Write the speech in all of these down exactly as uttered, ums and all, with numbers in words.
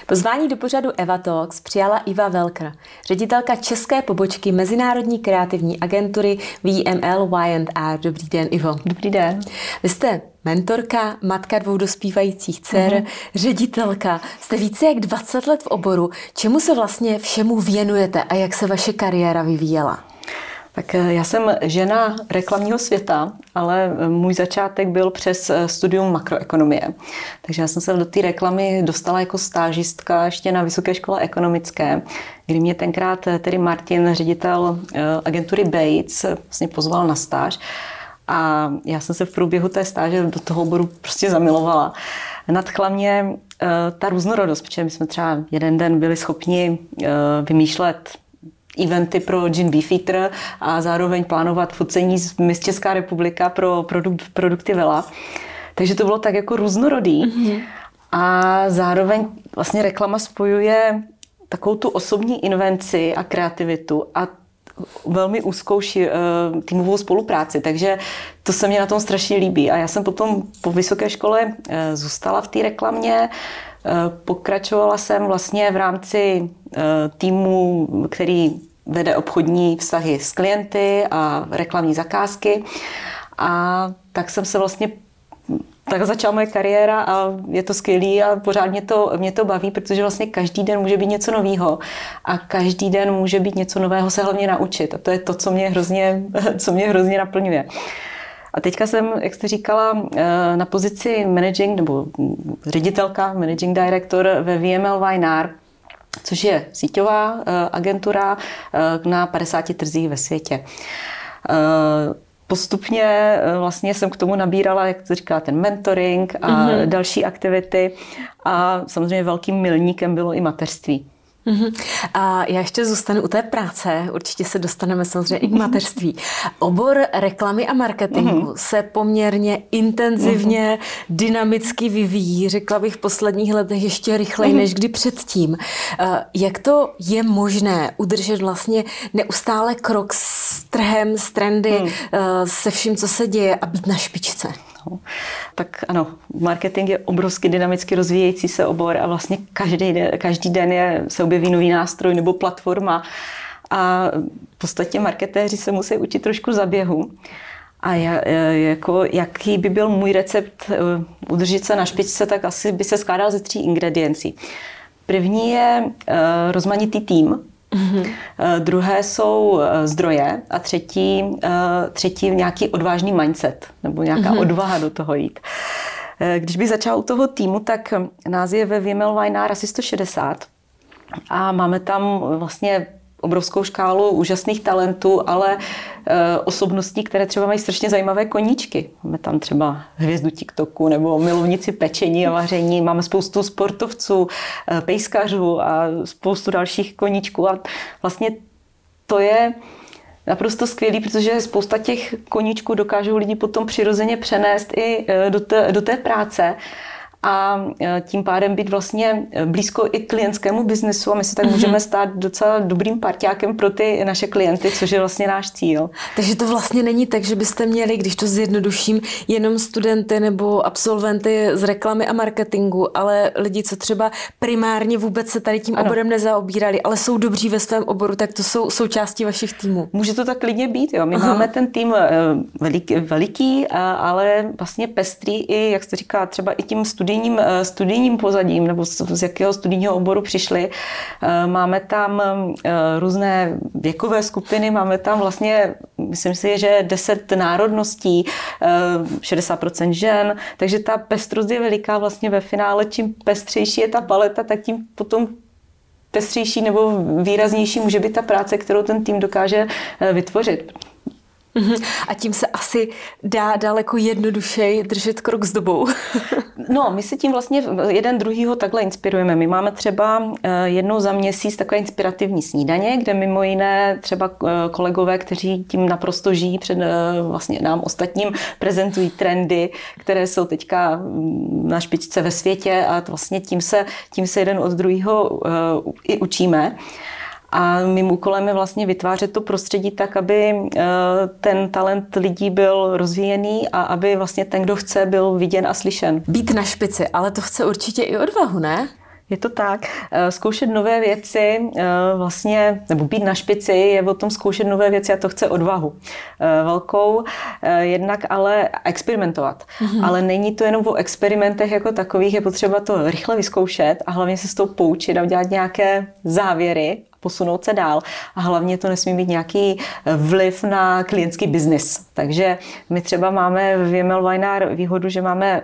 Pozvání do pořadu Eva Talks přijala Iva Welker, ředitelka české pobočky mezinárodní kreativní agentury V M L Y and R. Dobrý den, Ivo. Dobrý den. Vy jste mentorka, matka dvou dospívajících dcer, mm-hmm. ředitelka. Jste více jak dvacet let v oboru. Čemu se vlastně všemu věnujete a jak se vaše kariéra vyvíjela? Tak já jsem žena reklamního světa, ale můj začátek byl přes studium makroekonomie. Takže já jsem se do té reklamy dostala jako stážistka ještě na Vysoké škole ekonomické, kdy mě tenkrát tedy Martin, ředitel agentury Bates, vlastně pozval na stáž. A já jsem se v průběhu té stáže do toho oboru prostě zamilovala. Nadchla mě ta různorodost, protože my jsme třeba jeden den byli schopni vymýšlet eventy pro Gin Beefeater a zároveň plánovat focení z Miss Česká republika pro produkt, produkty Vela. Takže to bylo tak jako různorodý. Mm-hmm. A zároveň vlastně reklama spojuje takovou tu osobní invenci a kreativitu a velmi úzkou týmovou spolupráci. Takže to se mě na tom strašně líbí. A já jsem potom po vysoké škole zůstala v té reklamě. Pokračovala jsem vlastně v rámci týmu, který vede obchodní vztahy s klienty a reklamní zakázky. A tak jsem se vlastně tak začala moje kariéra a je to skvělý a pořád mě to, mě to baví, protože vlastně každý den může být něco nového a každý den může být něco nového se hlavně naučit. A to je to, co mě hrozně, co mě hrozně naplňuje. A teďka jsem, jak jste říkala, na pozici managing nebo ředitelka, managing director ve V M L Y and R, což je síťová agentura na padesáti trzích ve světě. Postupně vlastně jsem k tomu nabírala, jak to říká, ten mentoring a mm-hmm. další aktivity a samozřejmě velkým milníkem bylo i mateřství. Uhum. A já ještě zůstanu u té práce, určitě se dostaneme samozřejmě i k mateřství. Obor reklamy a marketingu uhum. se poměrně intenzivně, uhum. dynamicky vyvíjí, řekla bych v posledních letech ještě rychleji uhum. než kdy předtím. Jak to je možné udržet vlastně neustále krok s trhem, s trendy, uhum. se vším, co se děje a být na špičce? No, tak ano, marketing je obrovsky dynamicky rozvíjející se obor a vlastně každý den, každý den je, se objeví nový nástroj nebo platforma a v podstatě marketéři se musí učit trošku za běhu. A já, jako, jaký by byl můj recept udržet se na špičce, tak asi by se skládal ze tří ingrediencí. První je uh, rozmanitý tým. Mm-hmm. Druhé jsou zdroje a třetí, třetí nějaký odvážný mindset nebo nějaká mm-hmm. odvaha do toho jít. Když bych začala u toho týmu, tak nás je ve V M L Y and R asi sto šedesát a máme tam vlastně obrovskou škálu úžasných talentů, ale e, osobností, které třeba mají strašně zajímavé koníčky. Máme tam třeba hvězdu TikToku nebo milovníci pečení a vaření. Máme spoustu sportovců, e, pejskařů a spoustu dalších koníčků. A vlastně to je naprosto skvělý, protože spousta těch koníčků dokážou lidi potom přirozeně přenést i do té, do té práce. A tím pádem být vlastně blízko i klientskému biznesu a my se tak mm-hmm. můžeme stát docela dobrým parťákem pro ty naše klienty, což je vlastně náš cíl. Takže to vlastně není tak, že byste měli, když to zjednoduším, jenom studenty nebo absolventy z reklamy a marketingu, ale lidi, co třeba primárně vůbec se tady tím ano. oborem nezaobírali, ale jsou dobří ve svém oboru, tak to jsou součástí vašich týmů. Může to tak klidně být, jo. My Aha. máme ten tým veliký, veliký, ale vlastně pestrý i, jak jste říká, třeba i tím studijním studijním pozadím, nebo z jakého studijního oboru přišli. Máme tam různé věkové skupiny, máme tam vlastně, myslím si, že deset národností, šedesát procent žen, takže ta pestrost je veliká vlastně ve finále. Čím pestřejší je ta paleta, tak tím potom pestřejší nebo výraznější může být ta práce, kterou ten tým dokáže vytvořit. A tím se asi dá daleko jednodušeji držet krok s dobou. No, my si tím vlastně jeden druhýho takhle inspirujeme. My máme třeba jednou za měsíc takové inspirativní snídaně, kde mimo jiné třeba kolegové, kteří tím naprosto žijí, před vlastně nám ostatním prezentují trendy, které jsou teďka na špičce ve světě a vlastně tím se, tím se jeden od druhého i učíme. A mým úkolem je vlastně vytvářet to prostředí tak, aby ten talent lidí byl rozvíjený a aby vlastně ten, kdo chce, byl viděn a slyšen. Být na špici, ale to chce určitě i odvahu, ne? Je to tak. Zkoušet nové věci, vlastně, nebo být na špici, je o tom zkoušet nové věci a to chce odvahu velkou, jednak ale experimentovat. Mm-hmm. Ale není to jenom o experimentech jako takových, je potřeba to rychle vyzkoušet a hlavně se s tou poučit a udělat nějaké závěry, posunout se dál a hlavně to nesmí být nějaký vliv na klientský biznis. Takže my třeba máme v V M L Weinár výhodu, že máme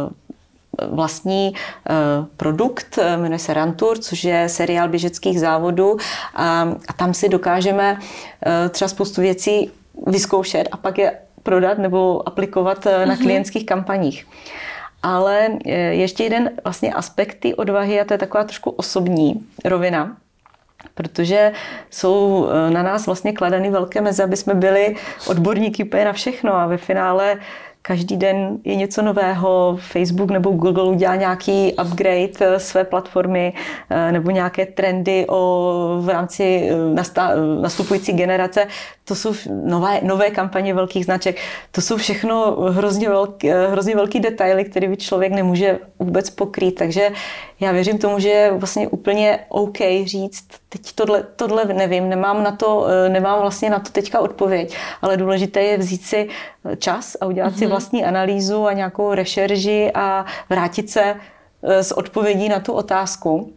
vlastní produkt, jmenuje se Rantur, což je seriál běžeckých závodů a, a tam si dokážeme třeba spoustu věcí vyzkoušet a pak je prodat nebo aplikovat na klientských kampaních. Ale ještě jeden vlastně aspekt té odvahy a to je taková trošku osobní rovina, protože jsou na nás vlastně kladeny velké meze, aby jsme byli odborníky úplně na všechno a ve finále každý den je něco nového. Facebook nebo Google udělá nějaký upgrade své platformy nebo nějaké trendy o, v rámci nastupující generace. To jsou nové, nové kampaně velkých značek. To jsou všechno hrozně velký, hrozně velký detaily, které by člověk nemůže vůbec pokrýt. Takže já věřím tomu, že je vlastně úplně OK říct, teď tohle, tohle nevím, nemám, na to, nemám vlastně na to teďka odpověď, ale důležité je vzít si čas a udělat mm-hmm. si vlastní analýzu a nějakou rešerži a vrátit se s odpovědí na tu otázku.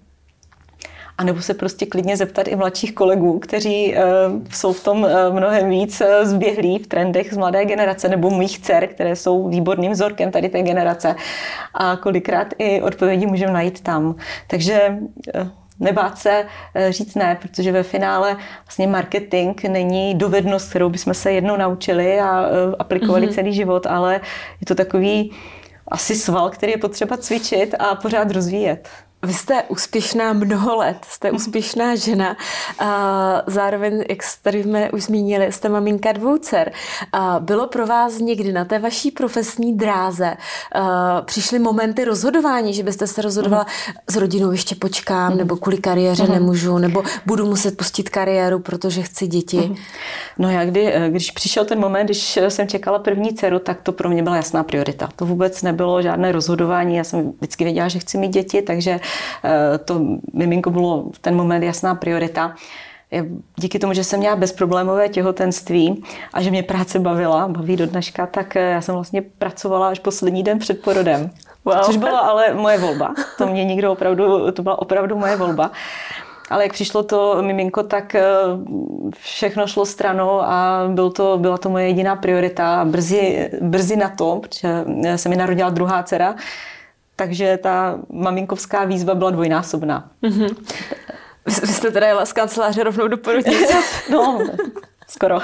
A nebo se prostě klidně zeptat i mladších kolegů, kteří uh, jsou v tom uh, mnohem víc uh, zběhlí v trendech z mladé generace, nebo mých dcer, které jsou výborným vzorkem tady té generace. A kolikrát i odpovědi můžeme najít tam. Takže uh, nebát se uh, říct ne, protože ve finále vlastně marketing není dovednost, kterou bychom se jednou naučili a uh, aplikovali mm-hmm. celý život, ale je to takový asi sval, který je potřeba cvičit a pořád rozvíjet. Vy jste úspěšná mnoho let, jste úspěšná žena a zároveň, jak tady jsme už zmínili, jste maminka dvou dcer. A bylo pro vás někdy na té vaší profesní dráze přišly momenty rozhodování, že byste se rozhodovala mm. s rodinou ještě počkám, mm. nebo kvůli kariéře mm. nemůžu, nebo budu muset pustit kariéru, protože chci děti? Mm. No já, kdy, když přišel ten moment, když jsem čekala první dceru, tak to pro mě byla jasná priorita. To vůbec nebylo žádné rozhodování, já jsem vždycky věděla, že chci mít děti, takže to miminko bylo v ten moment jasná priorita. Díky tomu, že jsem měla bezproblémové těhotenství a že mě práce bavila, baví do dneška, tak já jsem vlastně pracovala až poslední den před porodem. Wow. Což byla ale moje volba. To mě nikdo opravdu, to byla opravdu moje volba. Ale jak přišlo to miminko, tak všechno šlo stranou a byl to, byla to moje jediná priorita. Brzy, brzy na to, protože se mi narodila druhá dcera, takže ta maminkovská výzva byla dvojnásobná. Mm-hmm. Vy jste teda jela z kanceláře rovnou do porodnice? No, skoro.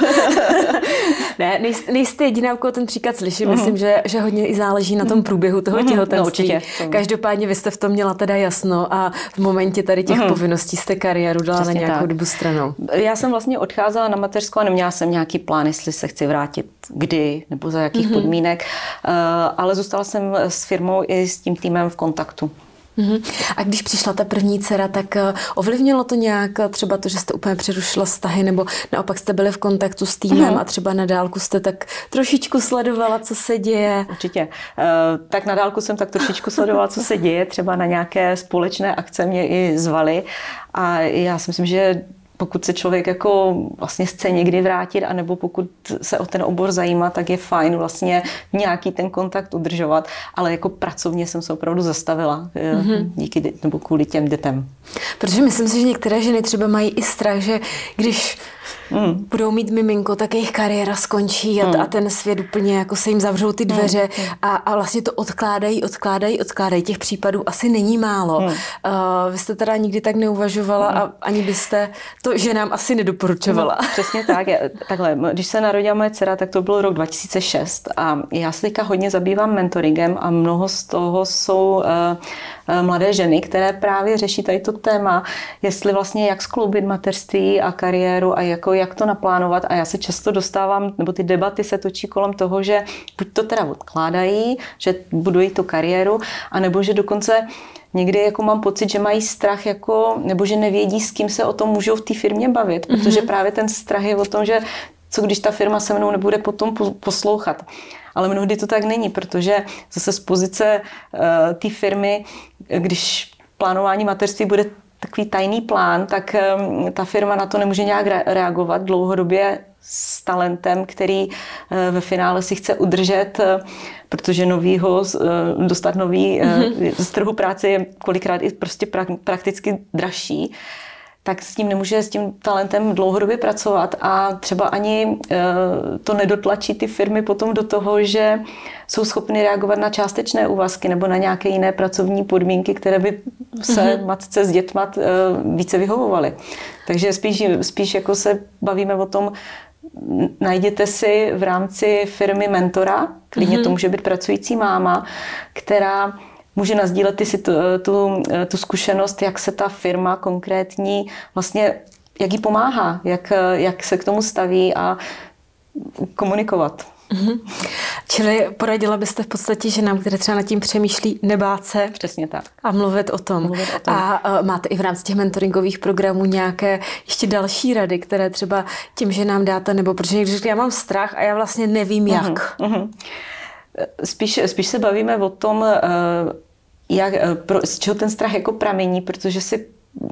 Ne, nejste, nejste jediná, u koho ten příklad slyším. Mm-hmm. Myslím, že, že hodně i záleží na tom průběhu toho těhotenství. No, určitě. Každopádně vy jste v tom měla teda jasno a v momentě tady těch mm-hmm. povinností jste kariéru dala Přesně na nějakou tak. dobu stranou. Já jsem vlastně odcházela na mateřskou a neměla jsem nějaký plán, jestli se chci vrátit kdy nebo za jakých mm-hmm. podmínek, ale zůstala jsem s firmou i s tím týmem v kontaktu. A když přišla ta první dcera, tak ovlivnilo to nějak třeba to, že jste úplně přerušila vztahy, nebo naopak jste byli v kontaktu s týmem a třeba na dálku jste tak trošičku sledovala, co se děje? Určitě. Tak na dálku jsem tak trošičku sledovala, co se děje. Třeba na nějaké společné akce mě i zvali a já si myslím, že pokud se člověk jako vlastně chce někdy vrátit, anebo pokud se o ten obor zajímá, tak je fajn vlastně nějaký ten kontakt udržovat, ale jako pracovně jsem se opravdu zastavila mm-hmm. díky nebo kvůli těm dětem. Protože myslím si, že některé ženy třeba mají i strach, že když mm. budou mít miminko, tak jejich kariéra skončí a, mm. a ten svět úplně jako se jim zavřou ty dveře mm. a, a vlastně to odkládají, odkládají, odkládají. Těch případů asi není málo. Mm. Uh, vy jste teda nikdy tak neuvažovala mm. a ani byste to ženám asi nedoporučovala. No, přesně tak. Takhle, když se narodila moje dcera, tak to byl rok dva tisíce šest a já se teďka hodně zabývám mentoringem a mnoho z toho jsou uh, uh, mladé ženy, které právě řeší tady to téma, jestli vlastně jak skloubit mateřství a kariéru a jako jak to naplánovat a já se často dostávám, nebo ty debaty se točí kolem toho, že buď to teda odkládají, že budují tu kariéru, anebo že dokonce někdy jako mám pocit, že mají strach, jako, nebo že nevědí, s kým se o tom můžou v té firmě bavit, mm-hmm. protože právě ten strach je o tom, že co když ta firma se mnou nebude potom poslouchat. Ale mnohdy to tak není, protože zase z pozice uh, té firmy, když plánování mateřství bude takový tajný plán, tak ta firma na to nemůže nějak reagovat dlouhodobě s talentem, který ve finále si chce udržet, protože novýho, dostat nový mm-hmm. z trhu práce je kolikrát i prostě prakticky dražší, tak s tím nemůže s tím talentem dlouhodobě pracovat a třeba ani to nedotlačí ty firmy potom do toho, že jsou schopny reagovat na částečné úvazky nebo na nějaké jiné pracovní podmínky, které by se mm-hmm. matce s dětma více vyhovovaly. Takže spíš, spíš jako se bavíme o tom, najděte si v rámci firmy mentora, klidně mm-hmm. to může být pracující máma, která může nasdílet ty, tu, tu, tu zkušenost, jak se ta firma konkrétní vlastně, jak jí pomáhá, jak, jak se k tomu staví a komunikovat. Mm-hmm. Čili poradila byste v podstatě ženám, které třeba nad tím přemýšlí, nebát se. Přesně tak. A mluvit o tom. Mluvit o tom. A uh, máte i v rámci těch mentoringových programů nějaké ještě další rady, které třeba těm ženám dáte, nebo protože někdy řekli, já mám strach a já vlastně nevím jak. Mm-hmm. Spíš, spíš se bavíme o tom, jak, pro, z čeho ten strach jako pramení, protože si,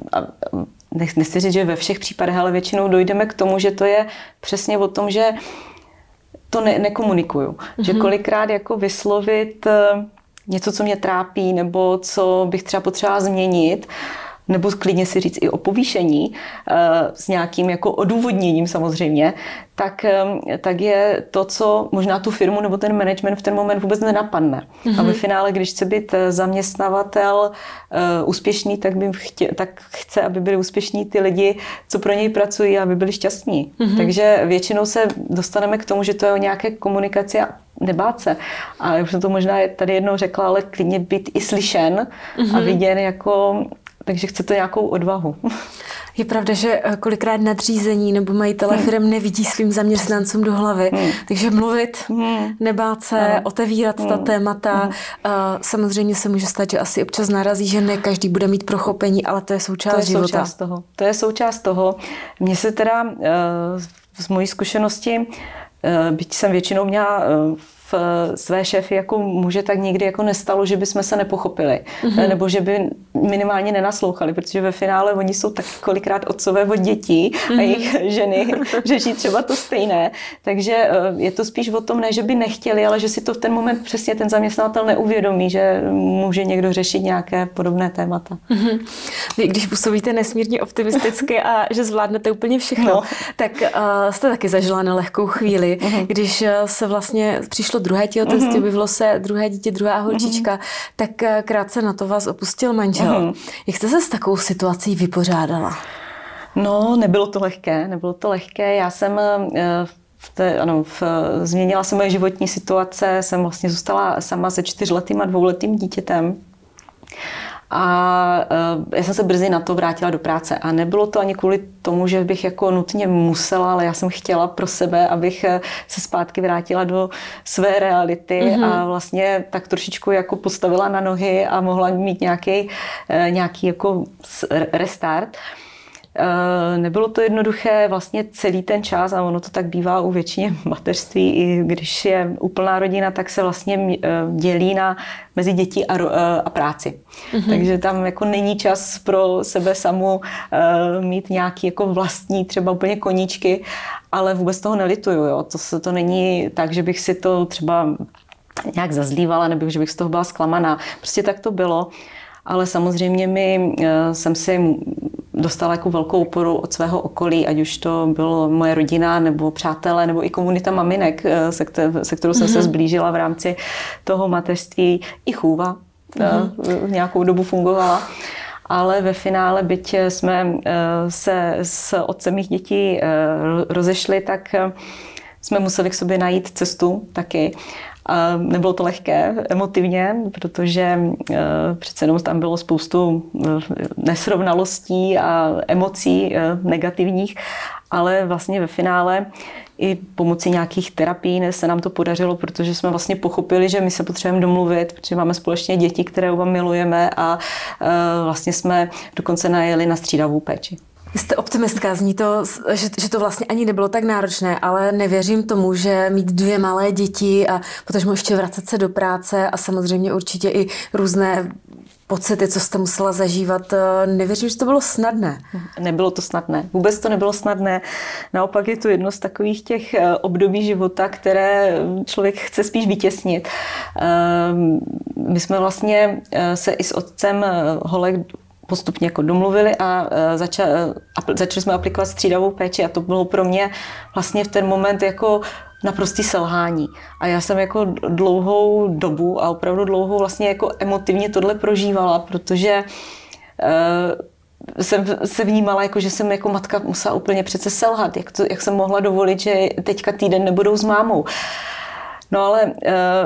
nechci říct, že ve všech případech, ale většinou dojdeme k tomu, že to je přesně o tom, že to ne, nekomunikuju. Mm-hmm. Že kolikrát jako vyslovit něco, co mě trápí, nebo co bych třeba potřeba změnit, nebo klidně si říct i o povýšení s nějakým jako odůvodněním samozřejmě, tak, tak je to, co možná tu firmu nebo ten management v ten moment vůbec nenapadne. Mm-hmm. A ve finále, když chce být zaměstnavatel uh, úspěšný, tak, by chtě, tak chce, aby byli úspěšní ty lidi, co pro něj pracují, aby byli šťastní. Mm-hmm. Takže většinou se dostaneme k tomu, že to je o nějaké komunikaci a nebát se. A už jsem to možná tady jednou řekla, ale klidně být i slyšen mm-hmm. a viděn jako... Takže chcete nějakou odvahu. Je pravda, že kolikrát nadřízení nebo majitelé hmm. firem nevidí svým zaměstnancům do hlavy. Hmm. Takže mluvit, hmm. nebát se, hmm. otevírat hmm. ta témata. Hmm. Samozřejmě se může stát, že asi občas narazí, že ne každý bude mít pochopení, ale to je součást to je života. Součást toho. To je součást toho. Mně se teda z mojí zkušenosti, byť jsem většinou měla své šéfy jako muže, tak nikdy jako nestalo, že bychom se nepochopili. Mm-hmm. Nebo že by minimálně nenaslouchali, protože ve finále oni jsou tak kolikrát otcové od dětí mm-hmm. a jejich ženy řeší třeba to stejné. Takže je to spíš o tom, ne, že by nechtěli, ale že si to v ten moment přesně ten zaměstnavatel neuvědomí, že může někdo řešit nějaké podobné témata. Mm-hmm. Vy, když působíte nesmírně optimisticky a že zvládnete úplně všechno, no. tak uh, jste taky zažila nelehkou chvíli, mm-hmm. když se vlastně přišlo druhé těhotenství, mm-hmm. objevilo se druhé dítě, druhá holčička, mm-hmm. tak krátce na to vás opustil manžel. Mm-hmm. Jak jste se s takovou situací vypořádala? No, nebylo to lehké, nebylo to lehké. Já jsem v té, ano, v, změnila se moje životní situace, jsem vlastně zůstala sama se čtyřletým a dvouletým dítětem. A já jsem se brzy na to vrátila do práce a nebylo to ani kvůli tomu, že bych jako nutně musela, ale já jsem chtěla pro sebe, abych se zpátky vrátila do své reality mm-hmm. a vlastně tak trošičku jako postavila na nohy a mohla mít nějaký, nějaký jako restart. Nebylo to jednoduché vlastně celý ten čas a ono to tak bývá u většině mateřství, i když je úplná rodina, tak se vlastně dělí na mezi děti a, a práci. Mm-hmm. Takže tam jako není čas pro sebe samu mít nějaký jako vlastní třeba úplně koníčky, ale vůbec toho nelituju. Jo. To, to není tak, že bych si to třeba nějak zazlívala nebo že bych z toho byla zklamaná. Prostě tak to bylo. Ale samozřejmě mi, jsem si dostala jako velkou oporu od svého okolí, ať už to bylo moje rodina, nebo přátelé, nebo i komunita maminek, se, které, se kterou jsem mm-hmm. se zblížila v rámci toho mateřství. I chůva mm-hmm. nějakou dobu fungovala. Ale ve finále, byť jsme se s otcem mých dětí rozešli, tak jsme museli k sobě najít cestu taky. A nebylo to lehké emotivně, protože uh, přece jenom tam bylo spoustu uh, nesrovnalostí a emocí uh, negativních, ale vlastně ve finále i pomocí nějakých terapií se nám to podařilo, protože jsme vlastně pochopili, že my se potřebujeme domluvit, protože máme společně děti, které oba milujeme a uh, vlastně jsme dokonce najeli na střídavou péči. Vy jste optimistka, zní to, že, že to vlastně ani nebylo tak náročné, ale nevěřím tomu, že mít dvě malé děti a potažmo ještě vracet se do práce a samozřejmě určitě i různé pocity, co jste musela zažívat. Nevěřím, že to bylo snadné. Nebylo to snadné. Vůbec to nebylo snadné. Naopak je to jedno z takových těch období života, které člověk chce spíš vytěsnit. My jsme vlastně se i s otcem holek postupně jako domluvili a zača, začali jsme aplikovat střídavou péči a to bylo pro mě vlastně v ten moment jako naprostý selhání. A já jsem jako dlouhou dobu a opravdu dlouhou vlastně jako emotivně tohle prožívala, protože uh, jsem se vnímala, jako, že jsem jako matka musela úplně přece selhat. Jak, to, jak jsem mohla dovolit, že teďka týden nebudou s mámou. No ale uh,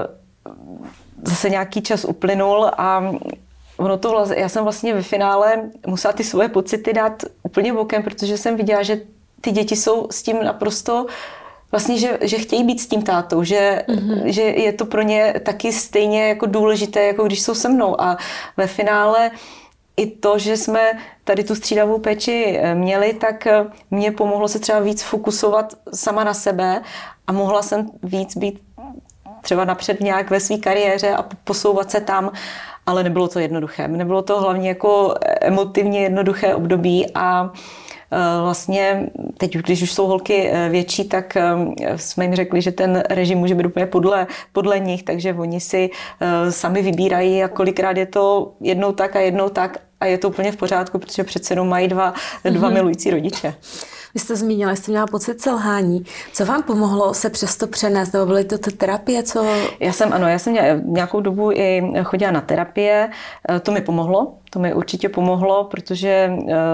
zase nějaký čas uplynul a ono to vlastně, já jsem vlastně ve finále musela ty svoje pocity dát úplně bokem, protože jsem viděla, že ty děti jsou s tím naprosto vlastně, že, že chtějí být s tím tátou, že, mm-hmm. že je to pro ně taky stejně jako důležité, jako když jsou se mnou. A ve finále i to, že jsme tady tu střídavou péči měli, tak mě pomohlo se třeba víc fokusovat sama na sebe a mohla jsem víc být třeba napřed nějak ve své kariéře a posouvat se tam, ale nebylo to jednoduché. Nebylo to hlavně jako emotivně jednoduché období a vlastně teď, když už jsou holky větší, tak jsme jim řekli, že ten režim může být úplně podle, podle nich, takže oni si sami vybírají a kolikrát je to jednou tak a jednou tak a je to úplně v pořádku, protože přece jenom mají dva, dva milující rodiče. Vy jste zmínila, jste měla pocit selhání. Co vám pomohlo se přesto přenést? Nebo byly to ty terapie? Co... Já jsem, ano, já jsem měla nějakou dobu i chodila na terapie. To mi pomohlo. To mi určitě pomohlo, protože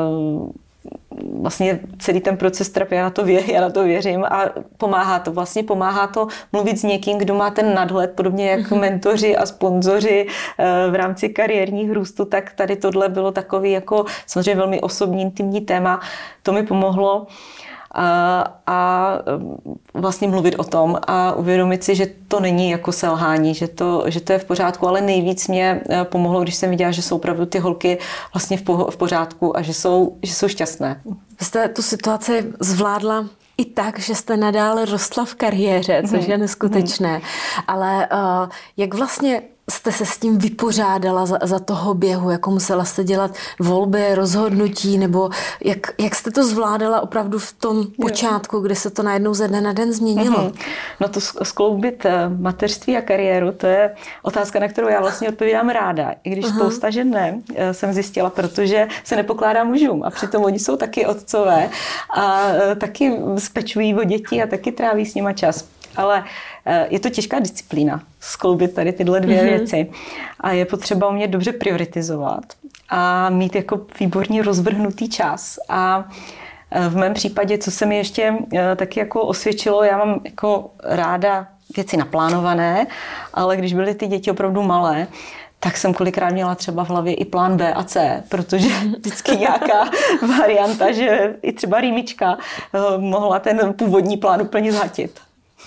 vlastně celý ten proces terapie, já na to, vě, já na to věřím a pomáhá to. Vlastně pomáhá to mluvit s někým, kdo má ten nadhled, podobně jak mm-hmm. mentoři a sponzoři v rámci kariérních růstu, tak tady tohle bylo takový jako samozřejmě velmi osobní, intimní téma. To mi pomohlo. A, a vlastně mluvit o tom a uvědomit si, že to není jako selhání, že to, že to je v pořádku, ale nejvíc mě pomohlo, když jsem viděla, že jsou opravdu ty holky vlastně v, po, v pořádku a že jsou, že jsou šťastné. Vy jste tu situaci zvládla i tak, že jste nadále rostla v kariéře, což je neskutečné. Ale uh, jak vlastně jste se s tím vypořádala za, za toho běhu? Jako musela jste dělat volby, rozhodnutí? Nebo jak, jak jste to zvládala opravdu v tom počátku, kdy se to najednou ze dne na den změnilo? Mm-hmm. No to skloubit mateřství a kariéru, to je otázka, na kterou já vlastně odpovídám ráda. I když Aha. spousta žen ne, jsem zjistila, protože se nepokládá mužům. A přitom oni jsou taky otcové a taky spečují o děti a taky tráví s nima čas. Ale je to těžká disciplína, skloubit tady tyhle dvě mm-hmm. věci. A je potřeba umět dobře prioritizovat a mít jako výborně rozvrhnutý čas. A v mém případě, co se mi ještě taky jako osvědčilo, já mám jako ráda věci naplánované, ale když byly ty děti opravdu malé, tak jsem kolikrát měla třeba v hlavě i plán B a C, protože vždycky nějaká varianta, že i třeba rýmička mohla ten původní plán úplně zhatit.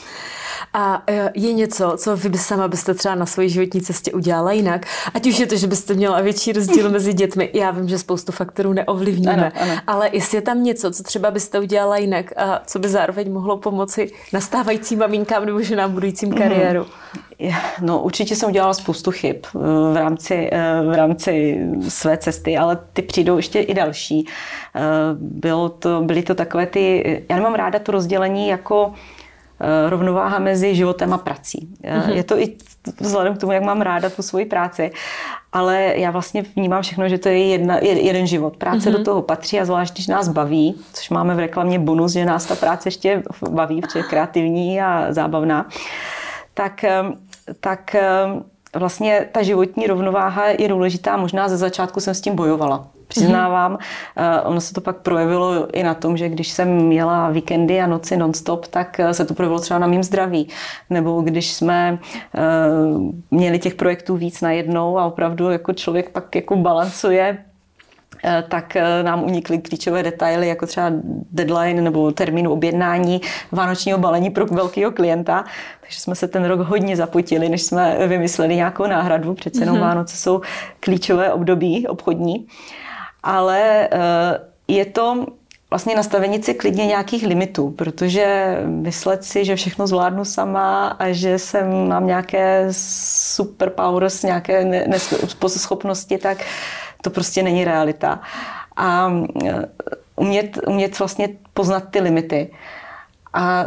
A je něco, co vy sama byste třeba na své životní cestě udělala jinak? Ať už je to, že byste měla větší rozdíl mezi dětmi. Já vím, že spoustu faktorů neovlivníme. Ano, ano. Ale jestli je tam něco, co třeba byste udělala jinak a co by zároveň mohlo pomoci nastávajícím maminkám nebo ženám budujícím kariéru? No, určitě jsem udělala spoustu chyb v rámci, v rámci své cesty, ale ty přijdou ještě i další. Bylo to, byly to takové ty... Já nemám ráda to rozdělení jako rovnováha mezi životem a prací. Mm-hmm. Je to i vzhledem k tomu, jak mám ráda tu svoji práci, ale já vlastně vnímám všechno, že to je jedna, jeden život. Práce mm-hmm. do toho patří a zvlášť, když nás baví, což máme v reklamě bonus, že nás ta práce ještě baví, protože je kreativní a zábavná, tak, tak vlastně ta životní rovnováha je důležitá. Možná ze začátku jsem s tím bojovala. Přiznávám, mm-hmm. ono se to pak projevilo i na tom, že když jsem měla víkendy a noci non-stop, tak se to projevilo třeba na mým zdraví. Nebo když jsme uh, měli těch projektů víc najednou a opravdu jako člověk pak jako balancuje, uh, tak uh, nám unikly klíčové detaily, jako třeba deadline nebo termínu objednání vánočního balení pro velkého klienta. Takže jsme se ten rok hodně zapotili, než jsme vymysleli nějakou náhradu. Přece jenom mm-hmm. Vánoce jsou klíčové období obchodní. Ale je to vlastně nastavení si klidně nějakých limitů, protože myslet si, že všechno zvládnu sama a že jsem, mám nějaké superpowers, nějaké schopnosti, tak to prostě není realita. A umět, umět vlastně poznat ty limity. A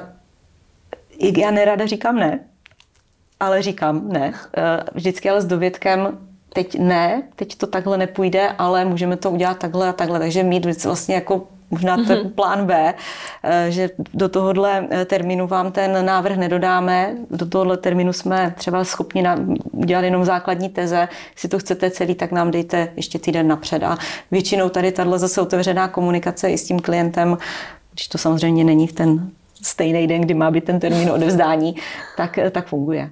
já nerada říkám ne, ale říkám ne. Vždycky ale s dovědkem, teď ne, teď to takhle nepůjde, ale můžeme to udělat takhle a takhle. Takže mít vlastně jako možná ten mm-hmm. plán B, že do tohohle termínu vám ten návrh nedodáme, do tohohle termínu jsme třeba schopni udělat jenom základní teze, jestli to chcete celý, tak nám dejte ještě týden napřed. A většinou tady tahle zase otevřená komunikace i s tím klientem, když to samozřejmě není v ten stejný den, kdy má být ten termín odevzdání, tak, tak funguje.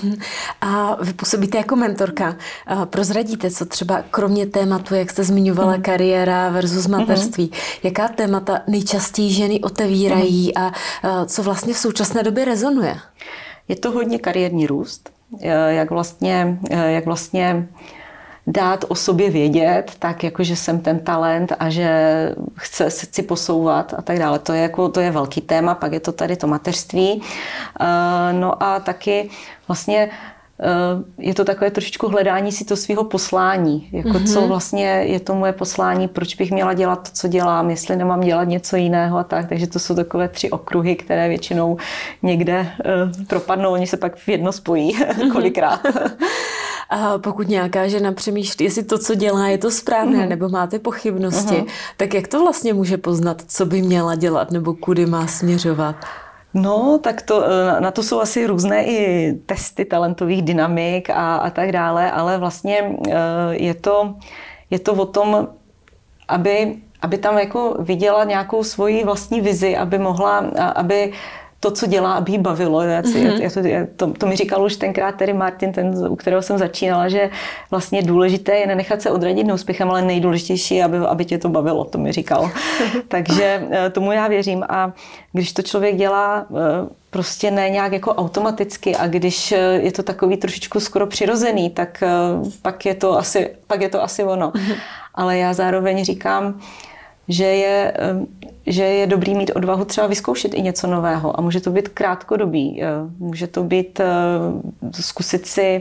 A vy působíte jako mentorka. Prozradíte, co třeba kromě tématu, jak jste zmiňovala, mm. kariéra versus mateřství, mm. jaká témata nejčastěji ženy otevírají mm. a co vlastně v současné době rezonuje? Je to hodně kariérní růst, jak vlastně, jak vlastně dát o sobě vědět, tak jako, že jsem ten talent a že chce se chci posouvat a tak dále. To je, jako, to je velký téma, pak je to tady to mateřství. No a taky vlastně je to takové trošičku hledání si to svého poslání. Jako mm-hmm. co vlastně je to moje poslání, proč bych měla dělat to, co dělám, jestli nemám dělat něco jiného a tak. Takže to jsou takové tři okruhy, které většinou někde uh, propadnou, oni se pak v jedno spojí kolikrát. A pokud nějaká žena přemýšlí, jestli to, co dělá, je to správné, mm. nebo máte pochybnosti, uh-huh. tak jak to vlastně může poznat, co by měla dělat, nebo kudy má směřovat? No, tak to, na to jsou asi různé i testy talentových dynamik a, a tak dále, ale vlastně je to, je to o tom, aby, aby tam jako viděla nějakou svoji vlastní vizi, aby mohla, aby to, co dělá, aby jí bavilo. Mm-hmm. Já to, já to, to mi říkal už tenkrát Terry Martin, ten, u kterého jsem začínala, že vlastně důležité je nenechat se odradit neúspěchem, ale nejdůležitější je, aby, aby tě to bavilo, to mi říkal. Takže tomu já věřím a když to člověk dělá prostě ne nějak jako automaticky a když je to takový trošičku skoro přirozený, tak pak je to asi, pak je to asi ono. Mm-hmm. Ale já zároveň říkám, že je, že je dobrý mít odvahu třeba vyzkoušet i něco nového. A může to být krátkodobý. Může to být zkusit si,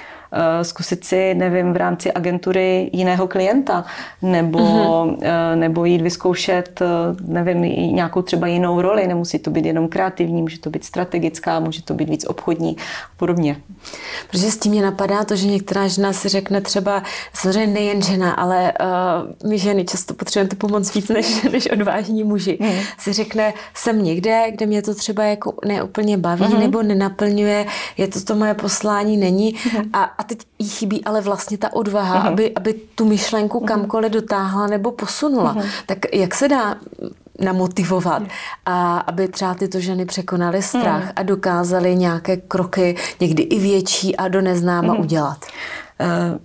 zkusit si, nevím, v rámci agentury jiného klienta, nebo, mm-hmm. nebo jít vyzkoušet, nevím, nějakou třeba jinou roli. Nemusí to být jenom kreativní, může to být strategická, může to být víc obchodní a podobně. Protože s tím mě napadá to, že některá žena si řekne třeba, samozřejmě nejen žena, ale uh, my ženy často potřebujeme tu pomoc víc než, než odvážní muži. Mm. Si řekne, jsem někde, kde mě to třeba jako neúplně baví mm. nebo nenaplňuje, je to to moje poslání, není. Mm. A, a teď jí chybí ale vlastně ta odvaha, mm. aby, aby tu myšlenku kamkoliv dotáhla nebo posunula. Mm. Tak jak se dá namotivovat a aby třeba tyto ženy překonaly strach mm. a dokázaly nějaké kroky, někdy i větší a do neznáma mm. udělat? Uh,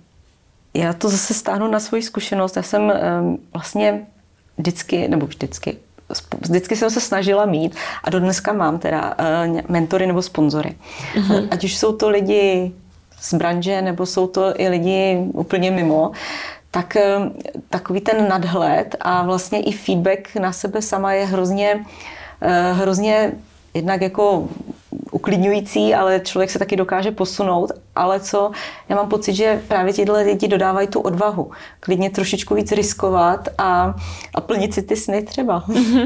já to zase stáhnu na svoji zkušenost. Já jsem um, vlastně vždycky, nebo vždycky, vždycky jsem se snažila mít a do dneska mám teda uh, mentory nebo sponzory. Mm-hmm. Ať už jsou to lidi z branže, nebo jsou to i lidi úplně mimo, tak takový ten nadhled a vlastně i feedback na sebe sama je hrozně, hrozně jednak jako uklidňující, ale člověk se taky dokáže posunout. Ale co, já mám pocit, že právě tyhle lidi dodávají tu odvahu. Klidně trošičku víc riskovat a, a plnit si ty sny třeba.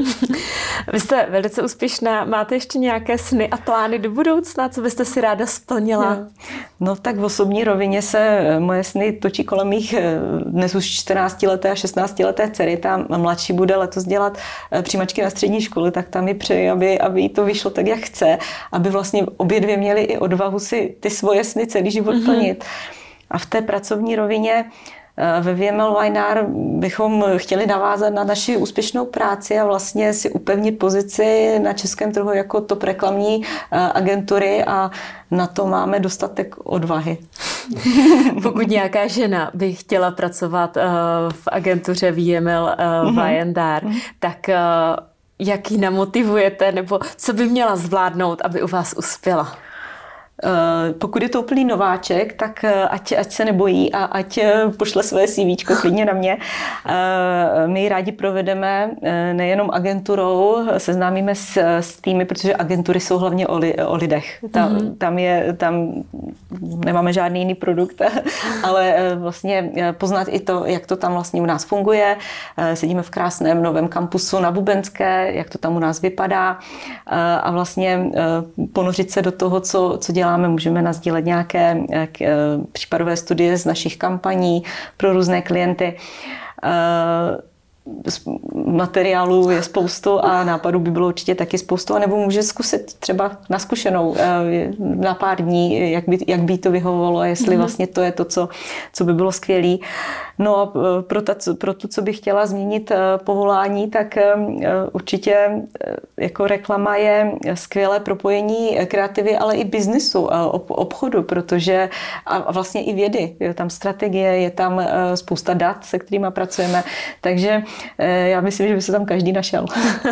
Vy jste velice úspěšná. Máte ještě nějaké sny a plány do budoucna? Co byste si ráda splnila? No, no tak v osobní rovině se moje sny točí kolem mých dnes už čtrnáctileté a šestnáctileté dcery. Ta mladší bude letos dělat přijímačky na střední školy, tak tam mi přeji, aby, aby jí to vyšlo tak, jak chce. Aby vlastně obě dvě měly i odvahu si ty svoje sny celý život plnit. Mm-hmm. A v té pracovní rovině ve V M L Y N R bychom chtěli navázat na naši úspěšnou práci a vlastně si upevnit pozici na českém trhu jako top reklamní agentury a na to máme dostatek odvahy. Pokud nějaká žena by chtěla pracovat v agentuře V M L Y N R, mm-hmm. tak jak ji namotivujete nebo co by měla zvládnout, aby u vás uspěla? Pokud je to úplný nováček, tak ať, ať se nebojí a ať pošle své CVčko klidně na mě. My rádi provedeme nejenom agenturou, seznámíme s, s týmy, protože agentury jsou hlavně o, li, o lidech. Tam, mm-hmm. tam, je, tam nemáme žádný jiný produkt, ale vlastně poznat i to, jak to tam vlastně u nás funguje. Sedíme v krásném novém kampusu na Bubenské, jak to tam u nás vypadá a vlastně ponořit se do toho, co, co děláme. Můžeme nasdílet nějaké případové studie z našich kampaní pro různé klienty. Materiálů je spoustu a nápadů by bylo určitě taky spoustu, anebo může zkusit třeba na zkušenou na pár dní, jak by, jak by to vyhovovalo a jestli vlastně to je to, co, co by bylo skvělé. No a pro, ta, pro to, co bych chtěla změnit povolání, tak určitě jako reklama je skvělé propojení kreativy, ale i biznesu a obchodu, protože a vlastně i vědy. Je tam strategie, je tam spousta dat, se kterými pracujeme, takže já myslím, že by se tam každý našel.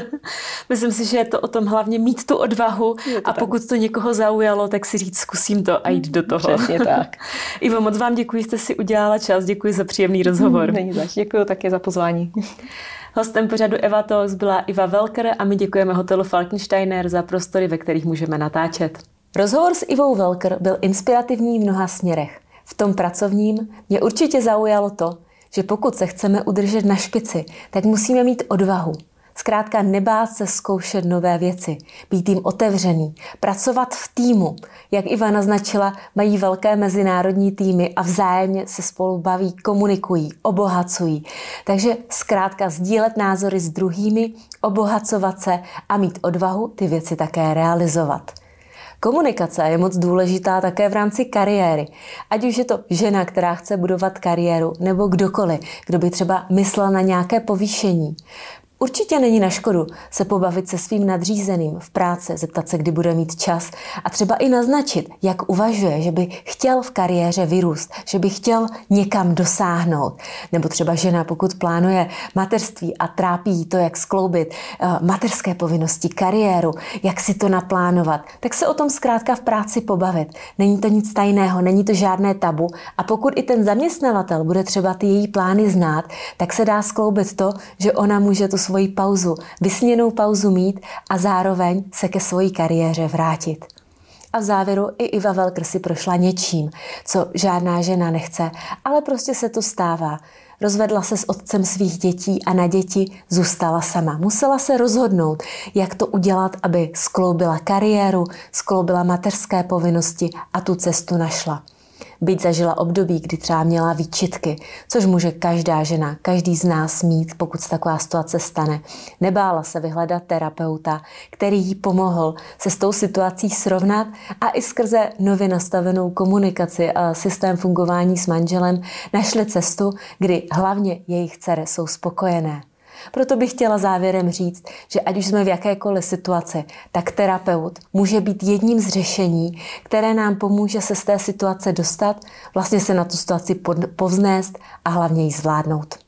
Myslím si, že je to o tom hlavně mít tu odvahu a pokud to někoho zaujalo, tak si říct, zkusím to a jít do toho. Přesně tak. Ivo, moc vám děkuji, jste si udělala čas, děkuji za příjemný rozhovor. Není zač, děkuji také za pozvání. Hostem pořadu Eva Talks byla Iva Welker a my děkujeme hotelu Falkensteiner za prostory, ve kterých můžeme natáčet. Rozhovor s Ivou Welker byl inspirativní v mnoha směrech. V tom pracovním mě určitě zaujalo to, že pokud se chceme udržet na špici, tak musíme mít odvahu. Zkrátka nebát se zkoušet nové věci, být jim otevřený, pracovat v týmu. Jak Iva naznačila, mají velké mezinárodní týmy a vzájemně se spolu baví, komunikují, obohacují. Takže zkrátka sdílet názory s druhými, obohacovat se a mít odvahu ty věci také realizovat. Komunikace je moc důležitá také v rámci kariéry. Ať už je to žena, která chce budovat kariéru, nebo kdokoliv, kdo by třeba myslel na nějaké povýšení. Určitě není na škodu se pobavit se svým nadřízeným v práci, zeptat se, kdy bude mít čas a třeba i naznačit, jak uvažuje, že by chtěl v kariéře vyrůst, že by chtěl někam dosáhnout. Nebo třeba žena, pokud plánuje mateřství a trápí jí to, jak skloubit mateřské povinnosti, kariéru, jak si to naplánovat, tak se o tom zkrátka v práci pobavit. Není to nic tajného, není to žádné tabu a pokud i ten zaměstnavatel bude třeba ty její plány znát, tak se dá skloubit to, že ona může tu svoji pauzu, vysněnou pauzu mít a zároveň se ke svojí kariéře vrátit. A v závěru i Iva Welker si prošla něčím, co žádná žena nechce, ale prostě se to stává. Rozvedla se s otcem svých dětí a na děti zůstala sama. Musela se rozhodnout, jak to udělat, aby skloubila kariéru, skloubila mateřské povinnosti a tu cestu našla. Byť zažila období, kdy třeba měla výčitky, což může každá žena, každý z nás mít, pokud se taková situace stane. Nebála se vyhledat terapeuta, který jí pomohl se s tou situací srovnat a i skrze nově nastavenou komunikaci a systém fungování s manželem našli cestu, kdy hlavně jejich dcery jsou spokojené. Proto bych chtěla závěrem říct, že ať už jsme v jakékoliv situaci, tak terapeut může být jedním z řešení, které nám pomůže se z té situace dostat, vlastně se na tu situaci povznést a hlavně ji zvládnout.